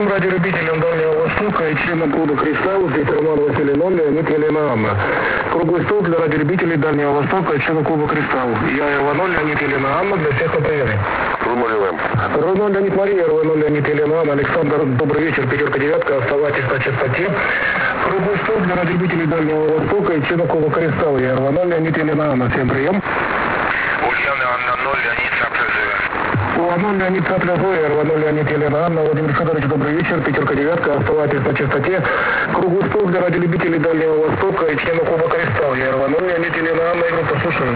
Радиолюбителям Дальнего Востока и членам клуба «Кристалл», здесь Роман Василий Ноль, Леонид Елена Анна. Круглый стол для радиолюбителей Дальнего Востока и членов клуба «Кристалл». Я РВ0, Леонид Елена Анна, для всех на приеме. РВ0 Леонид Мария, РВ0 Леонид Елена Анна. Александр, добрый вечер, пятерка, девятка, оставайтесь на частоте. Круглый стол для радиолюбителей Дальнего Востока и членов клуба «Кристалл». Я РВ0 Леонид Елена Анна. Всем прием. Ульяна Анна 0, Леонид Сапрежия. УА0 Леонид Сапрежия, РВ0 Леонид Елена Анна. Владимир Федорович, добрый вечер, пятерка, девятка, оставайтесь на частоте. Круглый стол для радиолюбителей Дальнего Востока и членов клуба «Кристалл». Я РВ0 Леонид Елена Анна, и группа слушаю.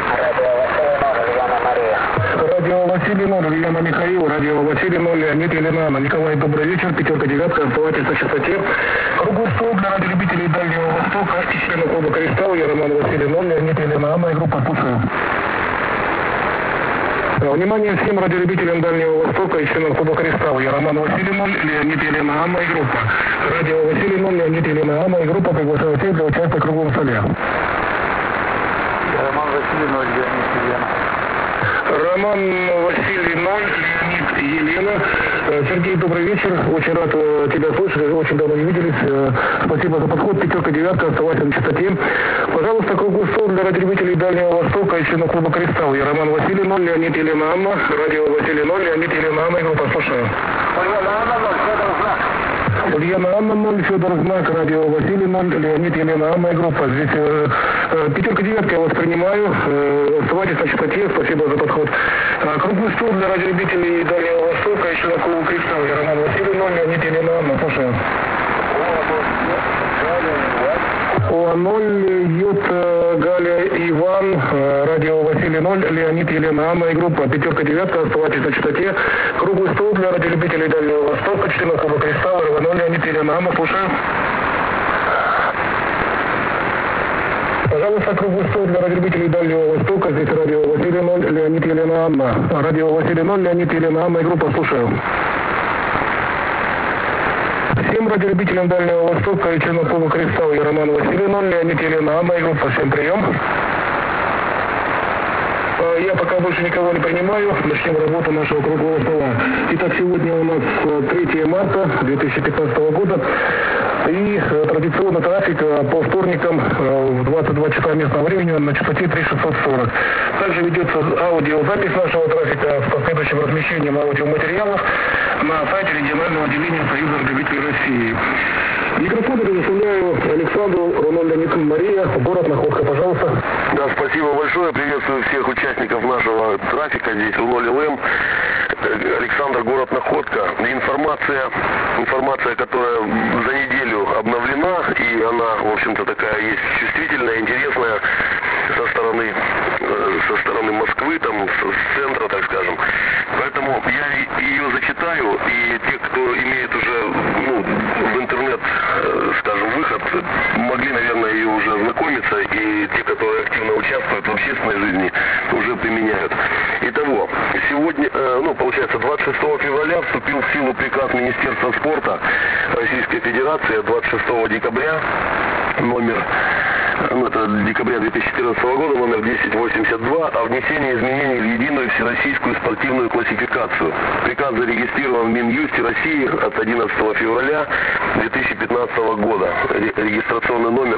Радио Василий 0, Ильяна Михаил, радио Василий 0, Леонид Елена Анна. Николай, добрый вечер, пятерка, девятка, оставайтесь на частоте. Круглый стол для радиолюбителей Дальнего Востока и членов клуба «Кристалл». Я Роман Василий 0, Леонид Елена Анна, и группа слушаю. Внимание всем радиолюбителям Дальнего Востока и членам клуба «Кристалл». Я Роман Василий 0, Леонид Елена Анна и группа. Радио Василий 0, Леонид Елена Анна и группа приглашаю всех для участия в круглом столе. Роман Василий 0, Леонид Елена. Роман Василий 0, Леонид Елена. Сергей, добрый вечер. Очень рад тебя слышать. Очень давно не виделись. Спасибо за подход. Пятерка, девятка, оставайся на частоте. Пожалуйста, круглый стол для радиолюбителей Дальнего Востока и членов клуба «Кристалл». Я Роман Василий 0, Леонид Елена Анна. Радио Василий 0, Леонид Елена Анна и группа слушаю. Ульяна Анна 0, Федор Знак, радио Василий 0, Леонид Елена Анна и группа. Здесь пятерка, девятка, я вас принимаю. Оставайтесь на частоте, спасибо за подход. Круглый стол для радиолюбителей Дальнего Востока и членов клуба «Кристалл». Я Роман Василий 0, Леонид Елена Анна, слушаю. ОА0, Ют, Галя, Иван, радио Василий 0, Леонид Елена Анна и группа. Пятерка, девятка, оставайтесь на частоте. Круглый стол для радиолюбителей Дальнего Востока, членов клуба «Кристалл», РВ0, Леонид Елена Анна, слушаю. Пожалуйста, круглый стол для радиолюбителей Дальнего Востока, здесь радио Василий 0, Леонид Елена Анна. Радио Василий 0, Леонид Елена Анна и группа, слушаю. Всем радиолюбителям Дальнего Востока и членов клуба «Кристалл». Я Роман Василий 0, Леонид Елена Анна и группа. Всем прием. Я пока больше никого не принимаю. Начнем работу нашего круглого стола. Итак, сегодня у нас 3 марта 2015 года. И традиционно трафик по вторникам в 22 часа местного времени на частоте 3640. Также ведется аудиозапись нашего трафика с последующим размещением аудиоматериалов на сайте регионального отделения Союза радиолюбителей России. Микрофон предоставляю Александру, РВ0 Леонид Мария, город Находка, пожалуйста. Да, спасибо большое. Приветствую всех участников нашего трафика. Здесь РВ0 ЛМ. Александр, город Находка. Информация, которая за неделю обновлена, и она, в общем-то, такая есть чувствительная, интересная со стороны Москвы, там, с центра, так скажем. Поэтому я ее зачитаю, и те, кто имеет уже, в интернет, скажем, выход, могли, наверное, ее уже ознакомиться, и те, которые активно участвуют в общественной жизни, уже применяют. Итого, сегодня, получается, 26 февраля вступил в силу приказ Министерства спорта Российской Федерации 26 декабря, это декабря 2014 года, номер 1082, о внесении изменений в единую всероссийскую спортивную классификацию. Приказ зарегистрирован в Минюсте России от 11 февраля 2015 года. Регистрационный номер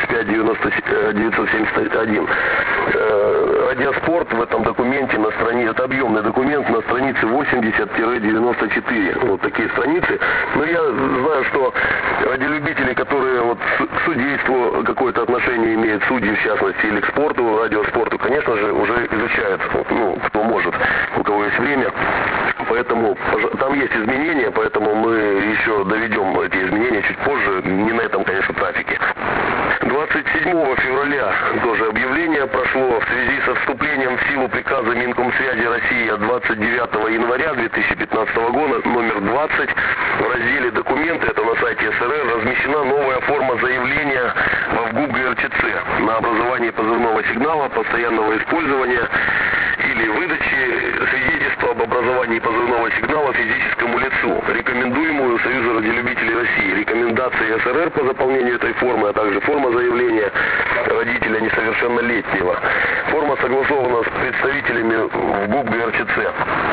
35971. Радиоспорт в этом документе это объемный документ на странице 80-94. Вот такие страницы. Но я знаю, что радиолюбители, которые к судейству какое-то отношение имеют, судьи в частности, или к спорту, радиоспорту, конечно же, уже изучают, кто может, у кого есть время. Поэтому там есть изменения, поэтому мы еще доведем эти изменения чуть позже, не на этом, конечно, трафике. 27 февраля тоже объявление прошло в связи со вступлением в силу приказа Минкомсвязи России от 29 января 2015 года номер 20 в разделе «Документы», это на сайте СРР, размещена новая форма заявления в ВГУП ГРЧЦ на образование позывного сигнала постоянного использования или выдачи свидетельства об образовании позывного сигнала физическому лицу, рекомендуемую Союзу радиолюбителей России, рекомендации СРР по заполнению этой формы, а также форма заявления родителя несовершеннолетнего. Форма согласована с представителями ВГУП ГРЧЦ.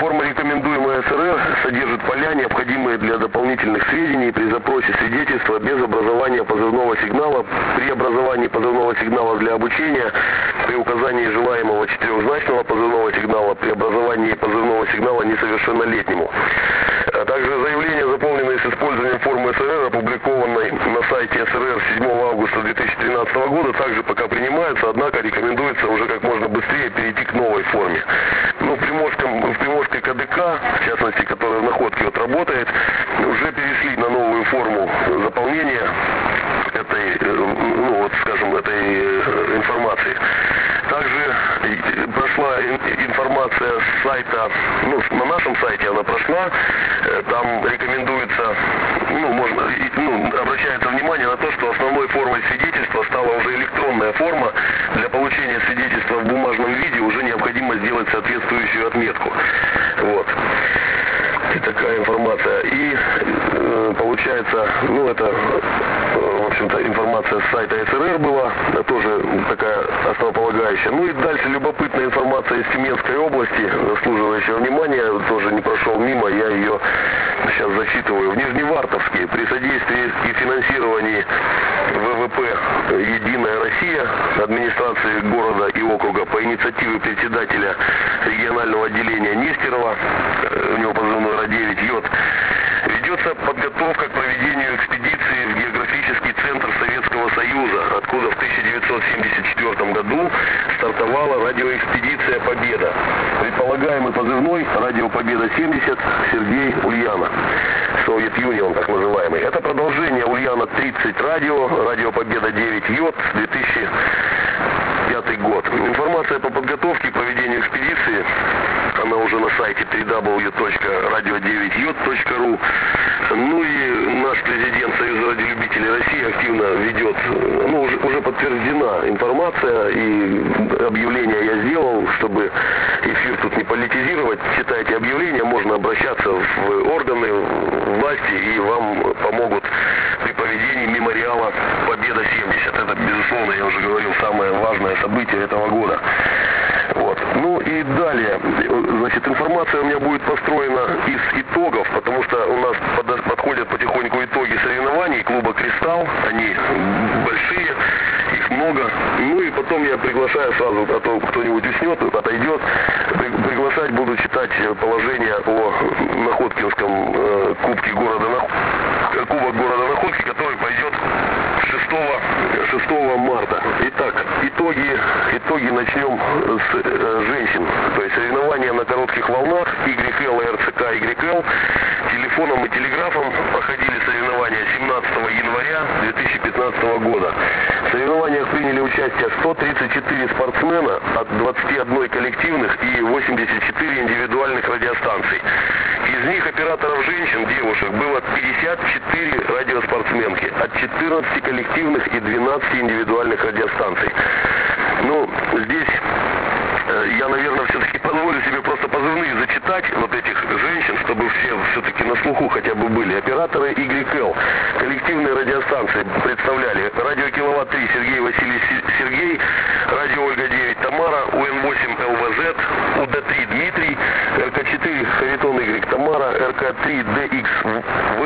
Форма, рекомендуемая СРР, содержит поля, необходимые для дополнительных сведений при запросе свидетельства без образования позывного сигнала, при образовании позывного сигнала для обучения, при указании желаемого четырехзначного позывного сигнала, при образовании позывного сигнала несовершеннолетнему. А также заявление, заполненное с использованием формы СРР, опубликованной на сайте СРР 7 августа 2013 года, также пока принимается, однако рекомендуется уже как можно быстрее перейти к новой форме. Ну, в Приморской КДК, в частности, которая в Находке вот работает, уже перешли на новую форму заполнения этой, ну вот скажем, этой информации. Также прошла информация с сайта, ну, на нашем сайте она прошла, там рекомендуется, обращается внимание на то, что основной формой свидетельства стала уже электронная форма. Для получения свидетельства в бумажном виде уже необходимо сделать соответствующую отметку. Вот. И такая информация. И получается, ну это, в общем-то, информация с сайта СРР была, тоже такая основополагающая. Ну и дальше любопытная информация из Тюменской области, заслуживающая внимания, тоже не прошел мимо, я ее сейчас зачитываю. В Нижневартовске при содействии и финансировании ВВП «Единая Россия» администрации города и округа по инициативе председателя регионального отделения Нестерова, у него позывной Р9 Йод, ведется подготовка к проведению экспедиции в географический центр Советского Союза, откуда в 1974 году стартовала радиоэкспедиция «Победа». Предполагаемый позывной «Радио Победа-70» Сергей Ульянов, Совет Юнион так называемый. Это продолжение Ульяна-30 радио Победа-9 Йод, 2005 год. Информация по подготовке к проведению экспедиции, она уже на сайте www.radio9yod.ru. Ну и наш президент Союза радиолюбителей России активно ведет, ну уже подтверждена информация, и объявление я сделал, чтобы эфир тут не политизировать. Читайте объявление, можно обращаться в органы власти, и вам помогут при проведении мемориала Победа-70. Это, безусловно, я уже говорил, самое важное событие этого года. Вот. Ну и далее, значит, информация у меня будет построена из итогов, потому что у нас подходят потихоньку итоги соревнований клуба «Кристалл», они большие, их много. Ну и потом я приглашаю сразу, а то кто-нибудь уснет, отойдет, приглашать буду читать положение о Находкинском кубке города Кубок города Находки, который пойдет 6 марта. Итак, итоги начнем с женщин. То есть соревнования на коротких волнах YL и РЦК YL. Телефоном и телеграфом проходили соревнования 17 января 2015 года. В соревнованиях приняли участие 134 спортсмена от 21 коллективных и 84 индивидуальных радиостанций. Из них операторов женщин, девушек, было 54 радиоспортсменки от 14 коллективных и 12 индивидуальных радиостанций. Ну, здесь я, наверное, все-таки позволю себе просто позывные зачитать вот этих женщин, чтобы все все-таки на слуху хотя бы были. Операторы YL. Коллективные радиостанции представляли радио Киловатт-3 Сергей Василий Сергей, радио Ольга-9 Тамара, УН-8 ЛВЗ, УД-3 Дмитрий, РК-4 Харитон Y Тамара, РК-3 ДХВ,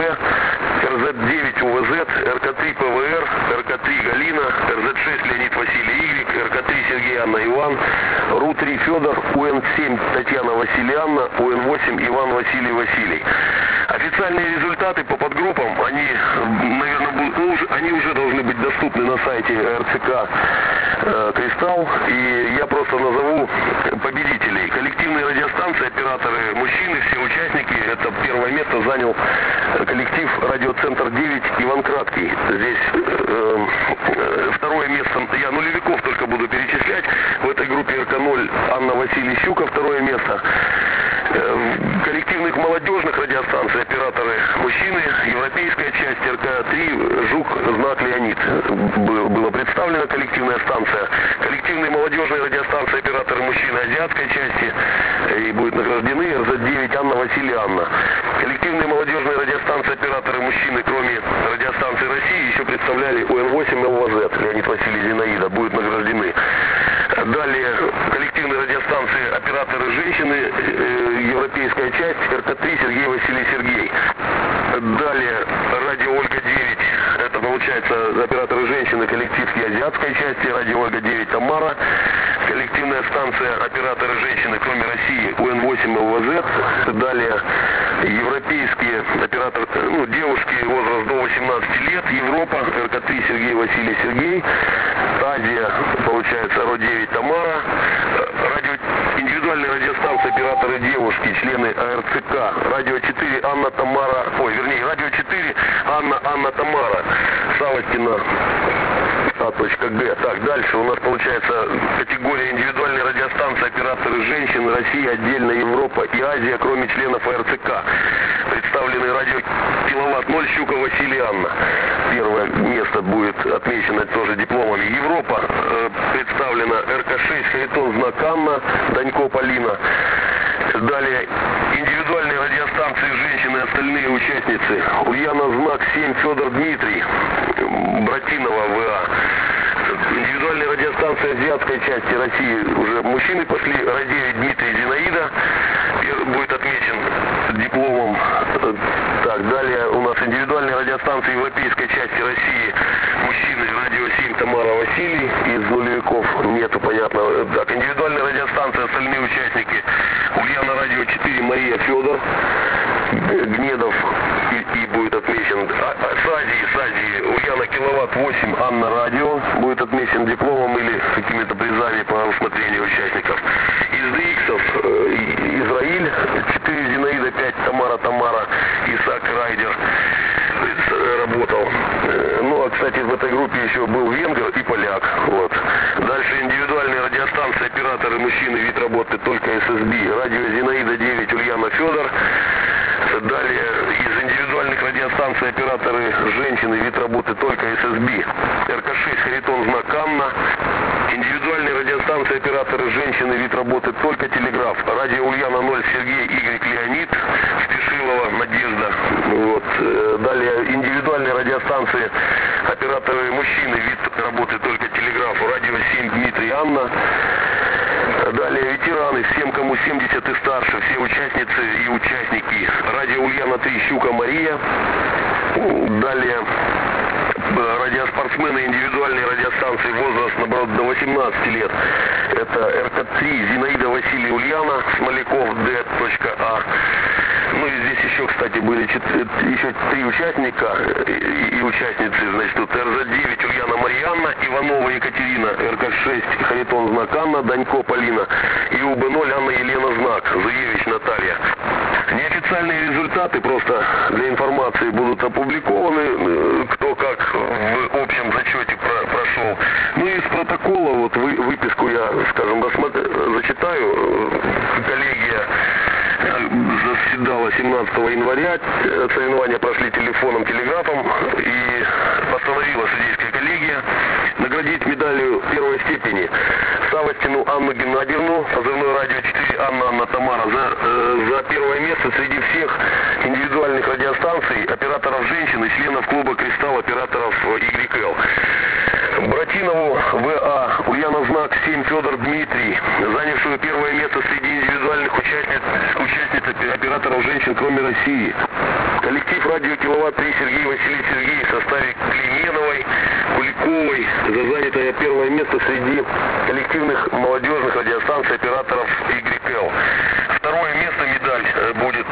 РЗ-9 УВЗ, РК-3 ПВР, РК-3 Галина, РЗ-6 Леонид Василий Y, РК-3 Сергей Анна Иван, РУ-3 Федор, УН-7 Татьяна Васильевна, УН-8 Иван Василий Василий. Официальные результаты по подгруппам, они, наверное, они уже должны быть доступны на сайте РЦК «Кристалл», и я просто назову победителей. Коллективные радиостанции, операторы мужчины, все участники. Это первое место занял коллектив «Радиоцентр 9» Иван Краткий. Здесь второе место, я нулевиков только буду перечислять. В этой группе РК-0 Анна Василий Щука, второе место. Коллективных молодежных радиостанций, операторы мужчины, европейская часть РК-3 Жук Знак Леонид была представлена коллективная станция. Коллективные молодежные радиостанции, операторы мужчины азиатской части, и будут награждены РЗ-9 Анна Василий Анна. Коллективные молодежные радиостанции, операторы мужчины, кроме радиостанции России, еще представляли УН-8 ЛВЗ Леонид Василий Зинаида, будут награждены. Далее коллективные радиостанции, операторы женщины, европейская Далее радио Ольга-9, это получается операторы женщины, коллектив и азиатской части, радио Ольга-9 Тамара, коллективная станция операторы женщины, кроме России, УН-8 ЛВЗ. Далее европейские операторы, девушки, возраст до 18 лет, Европа, РК-3 Сергей Василий Сергей, Азия, получается, РО-9 Тамара, индивидуальные радиостанции операторы девушки, члены АРЦК, радио 4 Анна Тамара, радио 4 Анна Тамара, Савостина А.Г. Так, дальше у нас получается категория индивидуальной радиостанции операторы женщин, Россия, отдельно Европа и Азия, кроме членов АРЦК. Представлены радио Киловатт 0 Щука Василий Анна. Первое место будет отмечено тоже дипломами. Европа представлена РК-6 Харитон Знак Анна, Данько Полина. Далее индивидуальные радиостанции женщины, остальные участницы. Ульяна Знак 7 Федор Дмитрий, Братинова ВА. Индивидуальные радиостанции азиатской части России уже мужчины пошли. Радио Дмитрий Зинаида будет отмечен дипломом. Так, далее у нас индивидуальные радиостанции европейской части России мужчины. Радио 7 Тамара Василий, из нулевиков нету, понятно. Так, индивидуальные радиостанции, остальные участники. Ульяна радио 4 Мария Федор, Гнедов и будет отмечен. С Азии Ульяна Киловатт 8 Анна радио будет отмечен дипломом или какими-то призами по усмотрению участников. Из ДХов Израиль 4 Зинаида 5 Тамара Исаак Райдер работал. Ну, а, кстати, в этой группе еще был венгер и поляк. Вот. Дальше индивидуальные радиостанции операторы мужчины, вид работы только ССБ. Радио Зинаида 9 Ульяна Федор. Далее из индивидуальных радиостанций операторы женщины, вид работы только ССБ. РК-6 Харитон Знак Анна. Индивидуальные радиостанции операторы женщины, вид работы только Телеграф. Радио Ульяна 0 Сергей Y Леонид. Спешилова Надежда. Вот. Далее индивидуальные радиостанции операторы мужчины, вид работы только Телеграф. Радио 7 Дмитрий Анна. Далее ветераны, всем кому 70 и старше, все участницы и участники. Радио Ульяна 3 Щука Мария. Далее радиоспортсмены, индивидуальные радиостанции, возраст, наоборот, до 18 лет. Это РК-3 Зинаида Василий Ульяна, Смоляков Д.А. Ну и здесь еще, кстати, были еще 3 участника и участницы, значит, тут РЗ-9 Ульяна Марьяна, Иванова Екатерина, РК-6 Харитон Знак Анна, Данько Полина и УБ-0 Анна Елена Знак, Заевич Наталья. Неофициальные результаты просто для информации будут опубликованы, кто как в общем зачете прошел. Ну и из протокола, вот выписку я, скажем, зачитаю. Коллегия заседала 17 января, соревнования прошли телефоном, телеграфом, и постановила судейская коллегия наградить медалью первой степени Савостину Анну Геннадьевну, позывной радио 4 Анна Тамара, за первое место среди всех индивидуальных радиостанций операторов женщин и членов клуба «Кристалл» операторов YL. Братинову ВА Ульяна Знак 7 Федор Дмитрий, занявшую первое место среди индивидуальных участниц операторов женщин, кроме России. Коллектив радио Киловатт 3 Сергей Василий Сергей в составе Клименовой, Куликовой за занятое первое место среди коллективных молодежных радиостанций операторов YL. Второе место, медаль, будет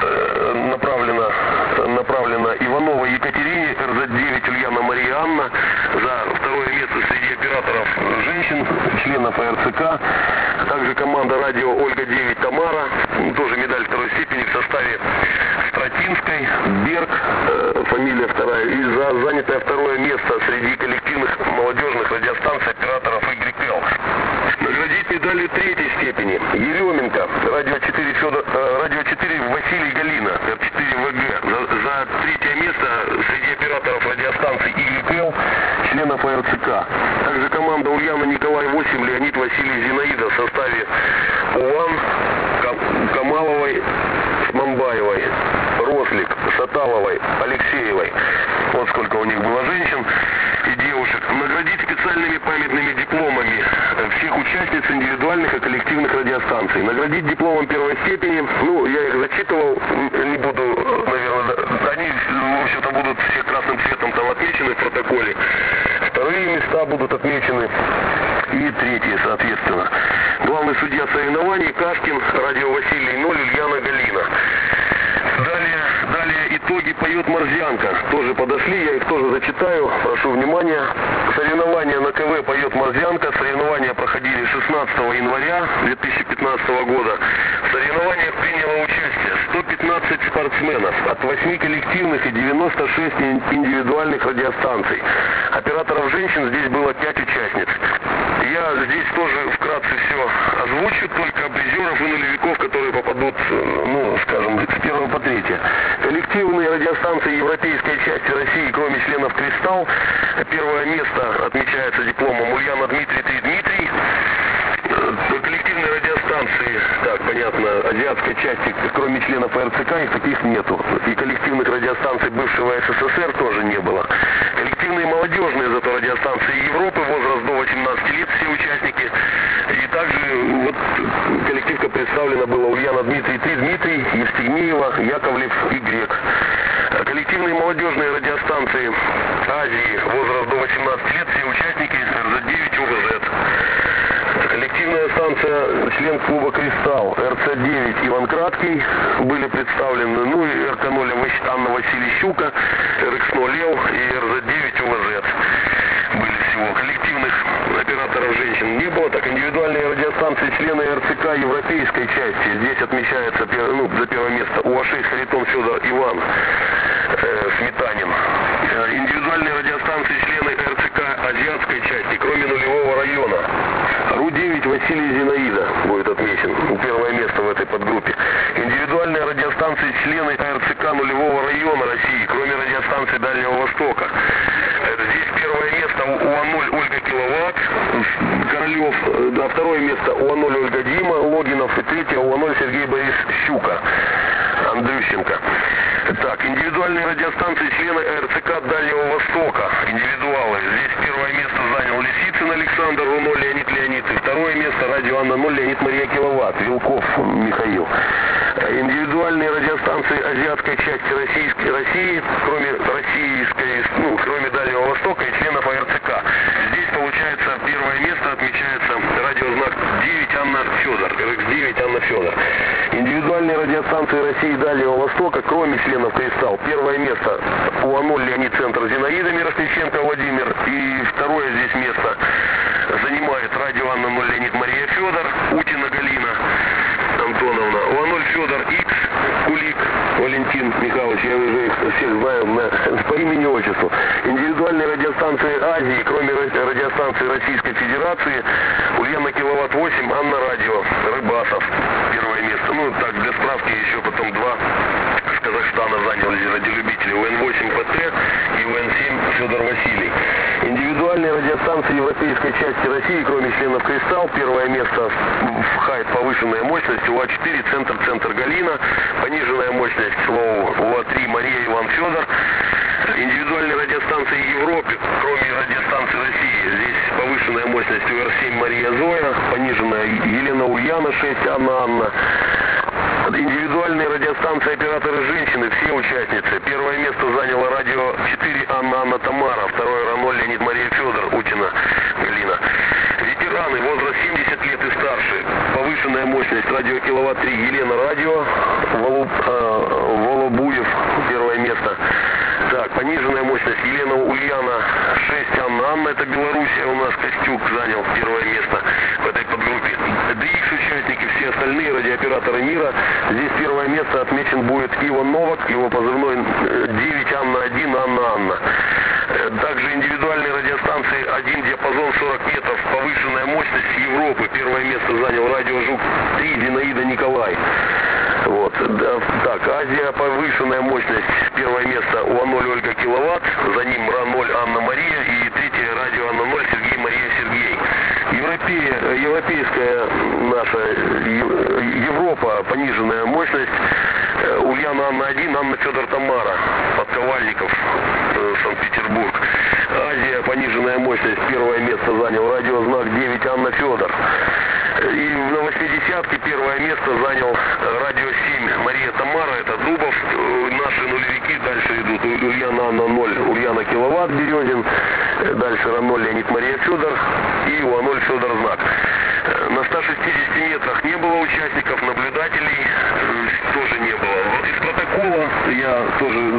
направлена Ивановой Екатерине, РЗ-9 Ульяна Мария Анна, за второе место среди операторов женщин, членов АРЦК. Также команда радио Ольга-9 Тамара, тоже медаль второй степени в составе Стратинской, Берг, фамилия вторая, и за занятое второе место среди коллективных молодежных радиостанций операторов YL. Наградить медалью третьей степени Еременко, радио 4 Василий Галина, Р4ВГ, за третье место среди операторов радиостанций YL, членов АРЦК. Также команда Ульяна Николай 8, Леонид Василий Зинаида в составе УАН, Камаловой, Мамбаевой, Рослик, Шаталовой, Алексеевой. Вот сколько у них было женщин и девушек. Наградить специальными памятными дипломами всех участниц индивидуальных и коллективных радиостанций. Наградить дипломом первой степени, ну, я их зачитывал, не буду, наверное, они Ромашкин, радио Василий 0, Ульяна Галина. Далее итоги поет Морзянка. Тоже подошли, я их тоже зачитаю. Прошу внимания. Соревнования на КВ поет Морзянка. Соревнования проходили 16 января 2015 года. В соревнованиях приняло участие 115 спортсменов от 8 коллективных и 96 индивидуальных радиостанций. Операторов женщин здесь было 5 участниц. Я здесь тоже вкратце все озвучу, только призеров и нулевиков, которые попадут, ну, скажем, с 1 по 3. Коллективные радиостанции европейской части России, кроме членов «Кристалл», первое место отмечается дипломом Ульяна Дмитрий. Коллективные радиостанции, так, понятно, азиатской части, кроме членов РЦК, их таких нету. И коллективных радиостанций бывшего СССР тоже не было. Коллективные молодежные зато радиостанции Европы, возраст до 18 лет, все участники. И также вот коллективка представлена была Ульяна Дмитрий, Евстигнеева, Яковлев и Грек. Коллективные молодежные радиостанции Азии, возраст до 18 лет, все участники, РЗ-9, УГЗ. Коллективная станция, член клуба «Кристалл», РЦ-9 Иван Краткий были представлены, ну и РК-0 Анна Василищука, РХ-0 Лев и РЗ-9 УВЗ. Были всего. Коллективных операторов женщин не было. Так, индивидуальные радиостанции, члены РЦК европейской части. Здесь отмечается за первое место УА-6 Харитон Федор Иван Сметанин. Индивидуальные радиостанции, члены РЦК азиатской части, кроме нулевого района. РУ-9 Василий Зинаида будет отмечен. Первое место в этой подгруппе. Индивидуальные радиостанции, члены РЦК нулевого района России, кроме радиостанции Дальнего Востока. Здесь первое место УА-0 Ольга Киловатт, Королев, да, второе место УА-0 Ольга Дима, Логинов, и третье УА-0 Сергей Борис Щука, Андрющенко. Так, индивидуальные радиостанции, члены РЦК Дальнего Востока, индивидуалы. Здесь первое место занял Лисицын Александр, РУ-0 Леонид Леонид, и второе место радио Анна-0 Леонид Мария Киловатт, Вилков Михаил. Индивидуальные радиостанции азиатской части России, кроме Дальнего Востока и членов АРЦК. Здесь, получается, первое место отмечается радиознак 9 Анна Федор, РХ-9 Анна Федор. Индивидуальные радиостанции России и Дальнего Востока, кроме членов «Кристалл», первое место УА-0 Леонид Центр Зинаида Мирошниченко Владимир, и второе здесь место занимает радио Анна-0 Леонид Мария Федор, Утина Галина Антоновна, УА-0 Федор Икс, Кулик Валентин Михайлович, я уже их всех знаю по имени и отчеству. Индивидуальные радиостанции Азии, кроме радиостанции Российской Федерации, Ульяна Киловатт 8, Анна Радио, Рыбасов, первое место. Ну, так, для справки еще потом два с Казахстана заняли радиолюбители, УН-8 ПТ и УН-7 Федор Василий. Индивидуальные радиостанции европейской части России, кроме членов «Кристалл», первое место в ХАЙТ повышенная мощность, УА-4 Центр Галина, пониженная мощность УА-3 Мария Иван Федор. Индивидуальные радиостанции Европы, кроме радиостанции России, здесь повышенная мощность УР-7 Мария Зоя, пониженная Елена Ульяна 6 Анна. Индивидуальные радиостанции операторы женщины, все участницы. Первое место заняла радио 4 Анна Тамара, второе РА-0 Леонид Мария Федор, Утина Галина. Ветераны, возраст 70 лет и старше, повышенная мощность радио Киловатт 3 Елена Радио, Волобуев, первое место. Так, пониженная мощность Елена Ульяна 6 Анна, это Белоруссия, у нас Костюк занял первое место в этой подгруппе. DX участники, все остальные радиооператоры мира. Здесь первое место отмечен будет Иван Новак, его позывной 9 Анна-1 Анна. Также индивидуальные радиостанции 1 диапазон 40 метров, повышенная мощность Европы. Первое место занял радио Жук-3 Зинаида Николай. Вот. Так, Азия, повышенная мощность, первое место УА-0 Ольга Киловатт, за ним РА-0 Анна Мария и третье радио Анна-0 Сергей Мария Сергей. Европейская наша, Европа, пониженная мощность, Ульяна Анна-1, Анна Федор Тамара, Подковальников, Санкт-Петербург. Азия, пониженная мощность, первое место занял радиознак 9 Анна Федор. И на 80-ке первое место занял радио 7 Мария Тамара, это Дубов. Наши нулевики дальше идут Ульяна Анна-0, Ульяна Киловатт Березин, дальше РА-0 Леонид Мария Федор и УА-0 Федор Знак. На 160 метрах не было участников.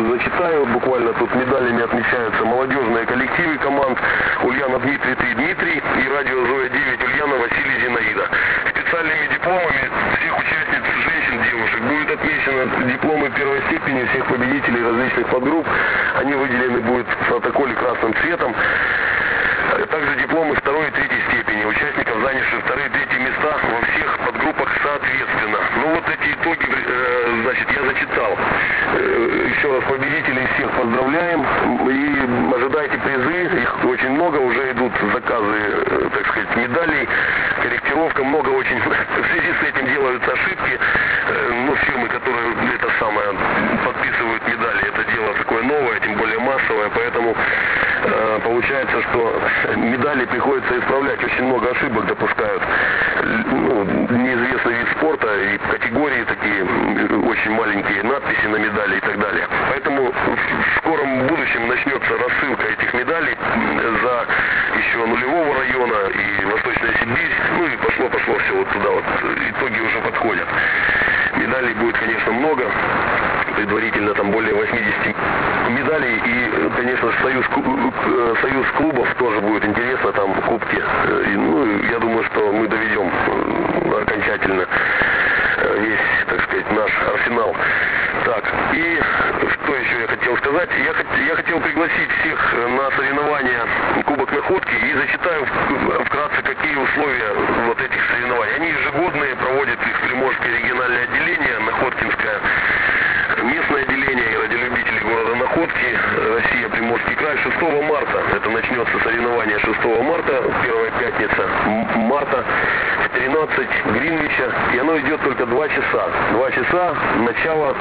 зачитаю. Буквально тут медалями отмечаются молодежные коллективы команд Ульяна Дмитрий, ты Дмитрий и радио Зоя-9 Ульяна Василий Зинаида. Специальными дипломами всех участниц, женщин, девушек, будет отмечено дипломы первой степени всех победителей различных подгрупп. Они выделены будут в протоколе красным цветом. Также дипломы второй и третьей степени участников, занявших вторые и третьи места во всех подгруппах соответственно. Ну вот эти итоги, значит, я зачитал. Еще раз победителей всех поздравляем и ожидайте призы. Их очень много, уже идут заказы, так сказать, медалей, корректировка, много очень. В связи с этим делаются ошибки. Ну, фирмы, которые это самое подписывают медали, это дело такое новое, тем более массовое, поэтому получается, что медали приходится исправлять, очень много ошибок допускают. Ну, неизвестный вид спорта и категории такие, очень маленькие надписи на медали и так далее. Поэтому в скором будущем начнется рассылка этих медалей за еще нулевого района и Восточная Сибирь, ну и пошло все вот туда, вот итоги уже подходят. Медалей будет, конечно, много, предварительно там более 80 медалей, и, конечно, союз клубов тоже будет интересно, там кубки. И, ну, я думаю, что мы доведем окончательно весь, так сказать, наш арсенал. Так, и что еще я хотел сказать? Я хотел пригласить всех на соревнования Кубок Находки и зачитаю вкратце, какие условия вот этих соревнований. Они ежегодные, проводит их Приморское региональное отделение, Находкинское местное отделение и радиолюбители города Находки, Россия, Приморский край. 6 марта, это начнется соревнование 6 марта, первая пятница марта, в 13 Гринвича, и оно идет только 2 часа. 2 часа, начало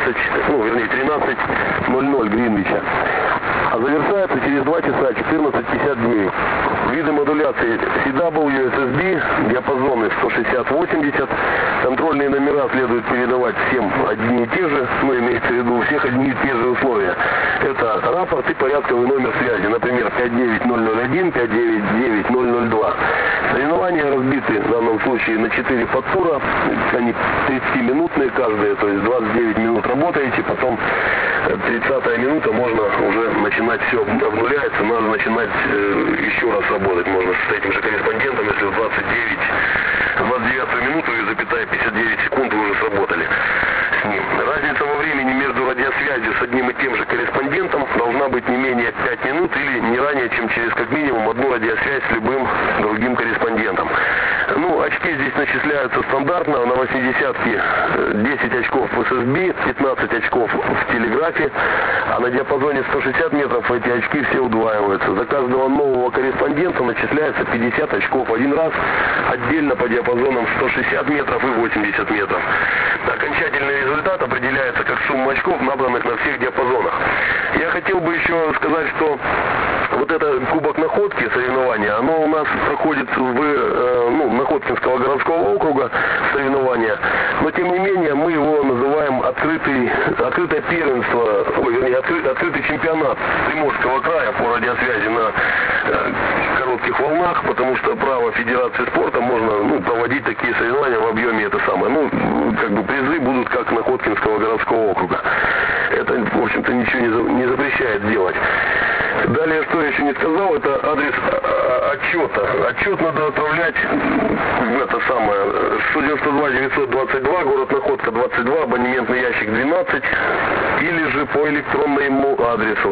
13:00 Гринвича. А завершается через 2 часа 14:59. Виды модуляции CW, SSB, диапазоны 160-80. Контрольные номера следует передавать всем одни и те же, ну, имеется в виду у всех одни и те же условия. Это рапорт и порядковый номер связи, например, 59001, 599-002. Соревнования разбиты в данном случае на 4 подтура, они 30-минутные каждые, то есть 29 минут работаете, потом 30-я минута можно уже начинать, все обнуляется, надо начинать еще раз работать, можно с этим же корреспондентом, если в 29-ю минуту и запятая 59 секунд вы уже сработали с ним. Разница во времени между радиосвязью с одним и тем же корреспондентом должна быть не менее 5 минут или не ранее, чем через как минимум одну радиосвязь с любым другим корреспондентом. Ну, очки здесь начисляются стандартно, на 80-ке 10 очков в SSB, 15 очков в телеграфе, а на диапазоне 160 метров эти очки все удваиваются. За каждого нового корреспондента начисляется 50 очков один раз, отдельно по диапазонам 160 метров и 80 метров. Окончательный результат определяется как сумма очков, набранных на всех диапазонах. Я хотел бы еще сказать, что вот это Кубок Находки, соревнования, оно у нас проходит в Находкинского городского округа соревнования, но тем не менее мы его называем открытое первенство, открытый чемпионат Приморского края по радиосвязи на коротких волнах, потому что право Федерации спорта можно проводить такие соревнования в объеме это самое. Призы будут как Находкинского городского округа. Это, в общем-то, ничего не запрещает делать. Далее, что я еще не сказал, это адрес отчета. Отчет надо отправлять в это самое 692-922, город Находка 22, абонементный ящик 12, или же по электронному адресу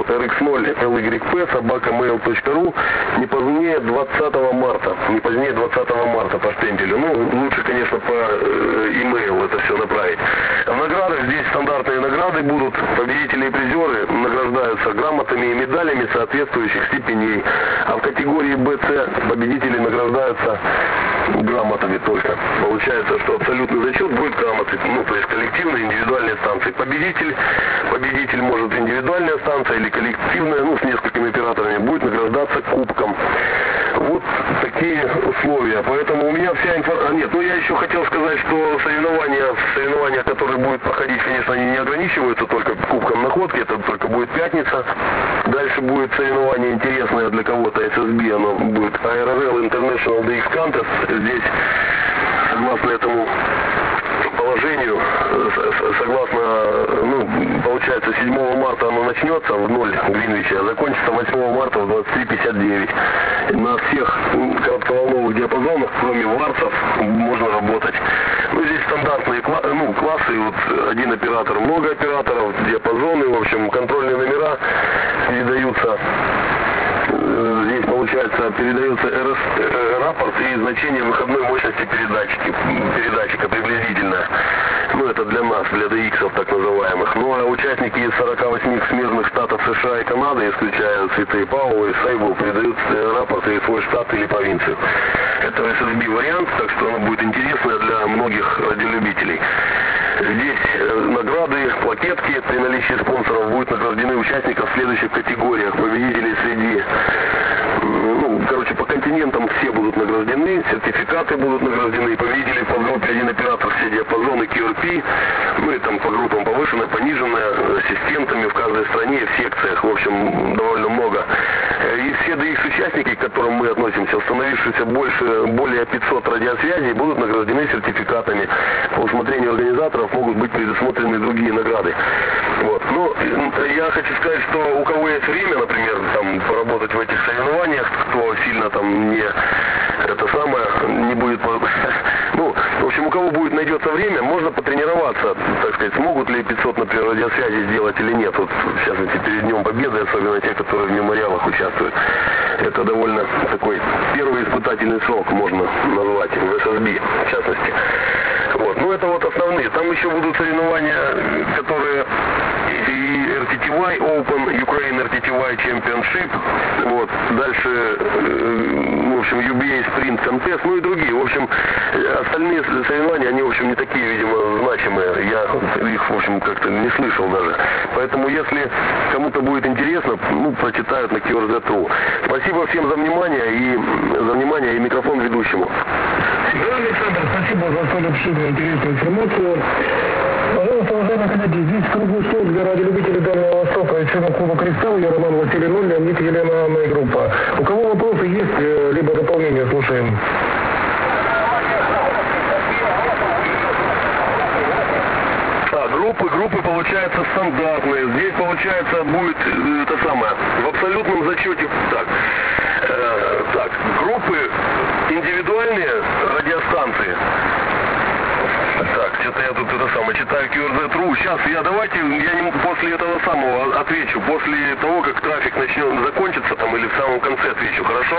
rx0lyp@mail.ru не позднее 20 марта. Не позднее 20 марта по штемпелю. Лучше, конечно, по e-mail это все направить. Награды, здесь стандартные награды будут. Победители и призеры награждаются грамотами и медалями соответствующих степеней. А в категории БЦ победители награждаются грамотами только. Получается, что абсолютный зачет будет грамоты, то есть коллективная, индивидуальная станция. Победитель может индивидуальная станция или коллективная, с несколькими операторами, будет награждаться кубком. Вот такие условия. Поэтому у меня вся информация... я еще хотел сказать, что соревнования, которые будут проходить, конечно, они не ограничиваются только Кубком Находки, это только будет пятница. Дальше будет соревнование интересное для кого-то, SSB, оно будет ARRL International DX Contest. Здесь, согласно этому положению, согласно, получается, 7 марта оно начнется в 0 Гринвича, а закончится 8 марта в 23:59. На всех коротковолновых диапазонах, кроме варцев, можно работать. Здесь стандартные классы, вот один оператор, много операторов, диапазоны, в общем, контрольные номера передаются. Здесь, получается, передается рапорт и значение выходной мощности передатчика приблизительно. Это для нас, для DX так называемых. А участники из 48 смежных штатов США и Канады, исключая Святые Паулы и Сейбл, передают рапорты из свой штат или провинцию. Это SSB вариант, так что оно будет интересно для многих радиолюбителей. Здесь награды, плакетки при наличии спонсоров будут награждены участников в следующих категориях. Победителей среди, по континентам все будут награждены, сертификаты будут награждены, победители по группе один оператор, все диапазоны QRP, и там по группам повышенная, пониженная, ассистентами в каждой стране, в секциях, в общем, довольно много. И все DX-участники, к которым мы относимся, установившиеся более 500 радиосвязей, будут награждены сертификатами. По усмотрению организаторов могут быть предусмотрены другие награды. Я хочу сказать, что у кого есть время, например, поработать в этих соревнованиях, кто сильно не будет, в общем, у кого найдется время, можно потренироваться, так сказать, смогут ли 500, например, радиосвязи сделать или нет. В частности, перед Днем Победы, особенно те, которые в мемориалах участвуют. Это довольно такой первый испытательный срок, можно назвать, в SSB, в частности. Это основные. Там еще будут соревнования, которые и RTTY Open, Ukraine RTTY Championship, дальше, в общем, UBA Sprint Contest, и другие. В общем, остальные соревнования, они, в общем, не такие, видимо, значимые. Я их, в общем, как-то не слышал даже. Поэтому, если кому-то будет интересно, прочитают на QRZ.ru. Спасибо всем за внимание и микрофон ведущему. Да, Александр, спасибо за столь обширную интересную информацию. Пожалуйста, уважаемые коллеги, здесь круглый стол для радиолюбителей Дальнего Востока и членов клуба «Кристалл». Я Роман Василий Нуль, Леонид, Елена, Анна и группа. У кого вопросы есть, либо дополнения, слушаем. Группы получаются стандартные. Здесь, получается, будет в абсолютном зачете. Группы индивидуальные радиостанции. Что-то я тут читаю QRZ.ru. Сейчас я после этого самого отвечу, после того, как трафик закончится или в самом конце отвечу, хорошо?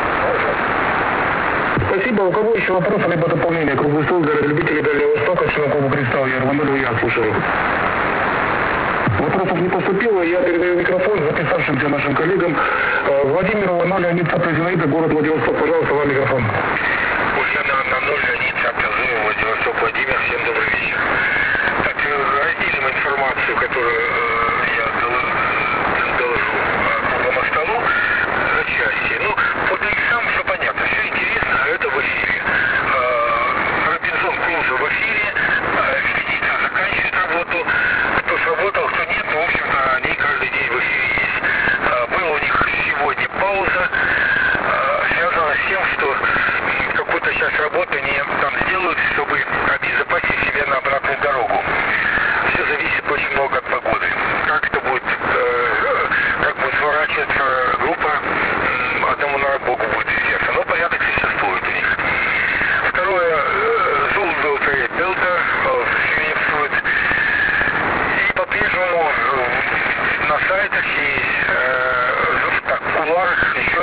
Спасибо. У кого еще вопросы, либо дополнения? Круглый стол для любителей Дальнего Востока, член клуба «Кристалл». Я Роман, я слушаю. Вопросов не поступило. Я передаю микрофон записавшимся нашим коллегам. Владимиру Луна, Леонид Цапля Зинаида, город Владивосток. Пожалуйста, вам микрофон. Ульяна 0, Леонид Цапля Зинаида, Владивосток, Владимир. Всем добрый вечер. Так, разделим информацию, которую я доложу круглому столу на части. По DX все понятно, все интересно, это в эфире. Робинзон Крузо в эфире, экспедиция заканчивает работу. Кто сработал, кто нет, в общем-то, они каждый день в эфире есть. Была у них сегодня пауза, связана с тем, что какую-то часть работы они сделают, чтобы обезопасить себя на обратную дорогу. Все зависит очень много от погоды. Как это будет, как будет сворачиваться группа, одному на Богу будет известно. Но порядок существует у них. Второе, Зулу Белда свидетельствует. И по-прежнему на сайтах и в кулуарах еще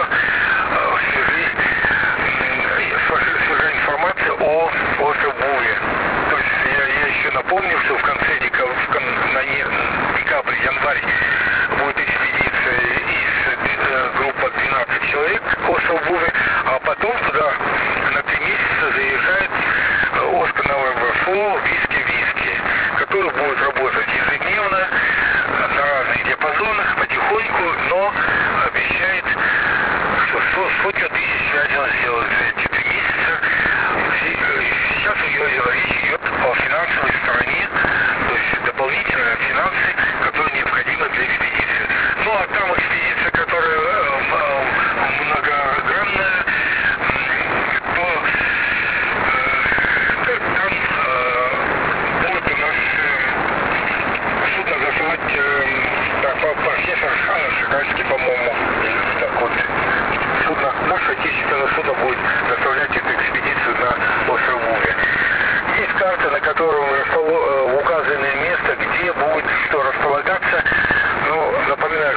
свежая информация о Совбуве. То есть я еще напомню, что в конце декабрь, январь будет экспедиция из группы 12 человек о Совбуве, а потом туда на 3 месяца заезжает Оскар Новый Виски, который будет работать ежедневно на разных диапазонах, потихоньку, но обещает, что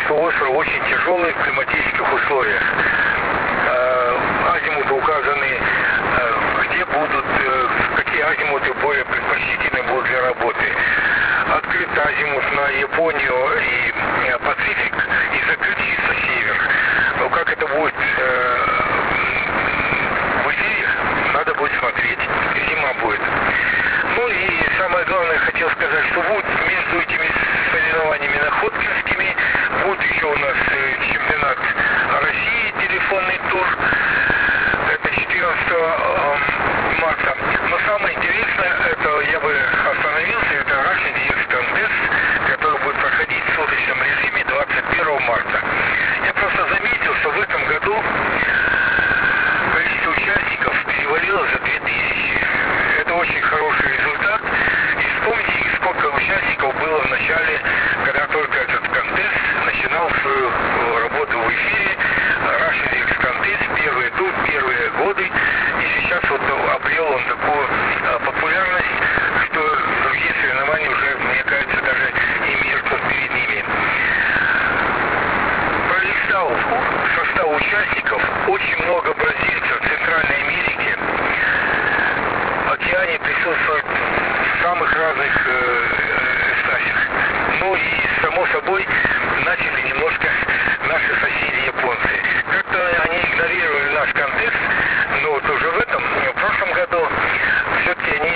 полуострова в очень тяжелых климатических условиях. Азимуты указаны, где будут, какие азимуты более предпочтительны будут для работы. Открыт азимут на Японию и Пацифик и закрыт чисто север. Но как это будет в эфире, надо будет смотреть. Зима будет. Ну и самое главное, хотел сказать, что будет между этими соревнованиями находкинскими, будет еще у нас чемпионат России, телефонный тур. Это 14 марта. Но самое интересное, это я бы остановился, это Russian DX Contest, который будет проходить в суточном режиме 21 марта. Я просто заметил, что в этом году количество участников перевалило за 2000. Это очень хороший результат. И вспомните, сколько участников было в начале, когда только этот контест начинал свою работу в эфире. Russian DX Contest, первые годы. И сейчас вот обрел он такую популярность, что другие соревнования уже, мне кажется, даже и мертвы перед ними. Пролистал состав участников, очень много бразильцев в Центральной Америке. Океане присутствуют в самых разных стадиях. Ну и, само собой, начали немножко наши соседи японцы. Как-то они игнорировали наш контест, но вот уже в прошлом году, все-таки они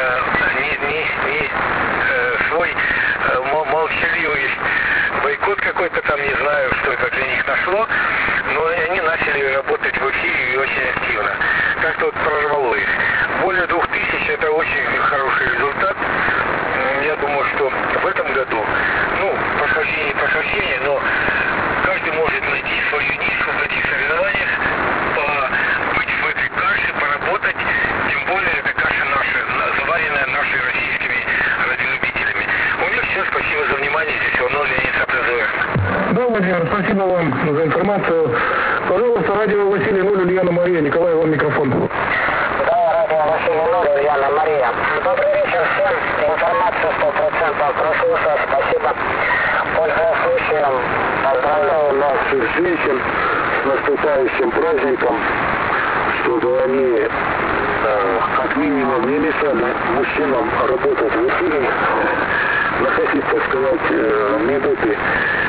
свой молчаливый бойкот какой-то там, не знаю, что это для них нашло, но они начали работать в эфире и очень активно. Как-то вот прорвало их. Более 2000 это очень хороший результат. Я думаю, что в этом году, прохождение, но каждый может найти свою нишу в этих соревнованиях, быть в этой каше, поработать, тем более эта каша наша, заваренная нашими российскими радиолюбителями. У них все, спасибо за внимание, здесь равно Леонид Саптезуев. Да, Владимир, спасибо вам за информацию. Пожалуйста, радио Василий 0, Ульяна Мария. Николай, вам микрофон. Василий, Ульяна, Мария. Добрый вечер всем. Информацию 100% прослушал. Спасибо. Пользуясь случаем, поздравляю нас с женщин, с наступающим праздником, чтобы они как минимум не мешали мужчинам работать в эфире, находить, так сказать, методы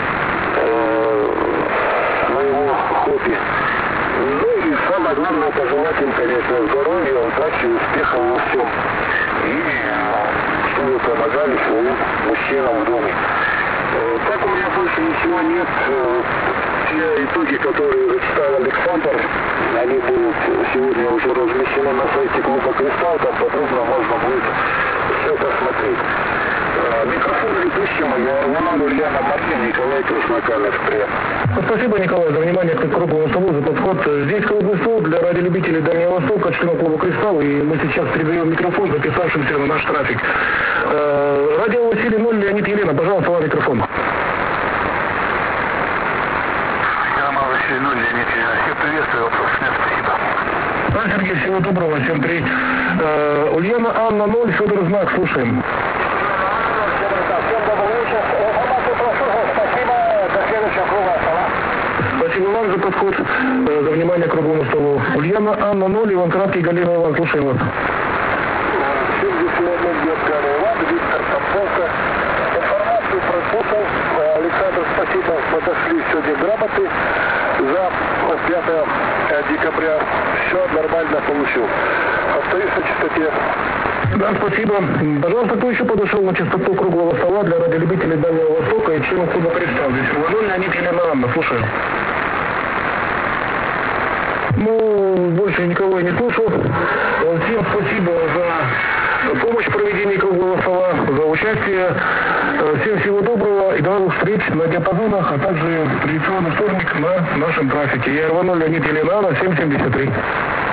своего хобби. Ну и самое главное, пожелать им, конечно, здоровья, удачи, успехов во всем. И чтобы помогали своим мужчинам в доме. Так у меня больше ничего нет. Те итоги, которые зачитал Александр, они будут сегодня уже размещены на сайте клуба «Кристалл», там подробно можно будет все посмотреть. Микрофон ведущему я Ульяна Мария, Николай, Краснокаменск. Спасибо, Николай, за внимание к круглому столу, за подход. Здесь круглый стол для радиолюбителей Дальнего Востока, членов клуба «Кристалл», и мы сейчас передаем микрофон записавшимся на наш трафик. Радио Василий 0, Леонид, Елена, пожалуйста, вам микрофон. Василий 0, Леонид, Елена. Всех приветствую, вопрос нет, спасибо. Да, Сергей, всего доброго, всем привет. Ульяна, Анна 0, Федор Знак, слушаем. Спасибо вам за подход, за внимание к круглому столу. Ульяна, Анна 0, Иван Краткий, Галина, Иван, слушаем вас. Информацию прослушал. Александр, спасибо, подошли сегодня грамоты за 5 декабря. Все нормально получил. Остаюсь на чистоте. Да, спасибо. Пожалуйста, кто еще подошел на частоту круглого стола для радиолюбителей Дальнего Востока и членов клуба «Кристалл»? Здесь Иванов, Леонид, Елена, Анна. Слушаю. Ну, больше никого я не слушал. Всем спасибо за помощь в проведении круглого стола, за участие. Всем всего доброго и до новых встреч на диапазонах, а также традиционный вторник на нашем трафике. Я Иванов, Леонид, Елена, Анна, 773.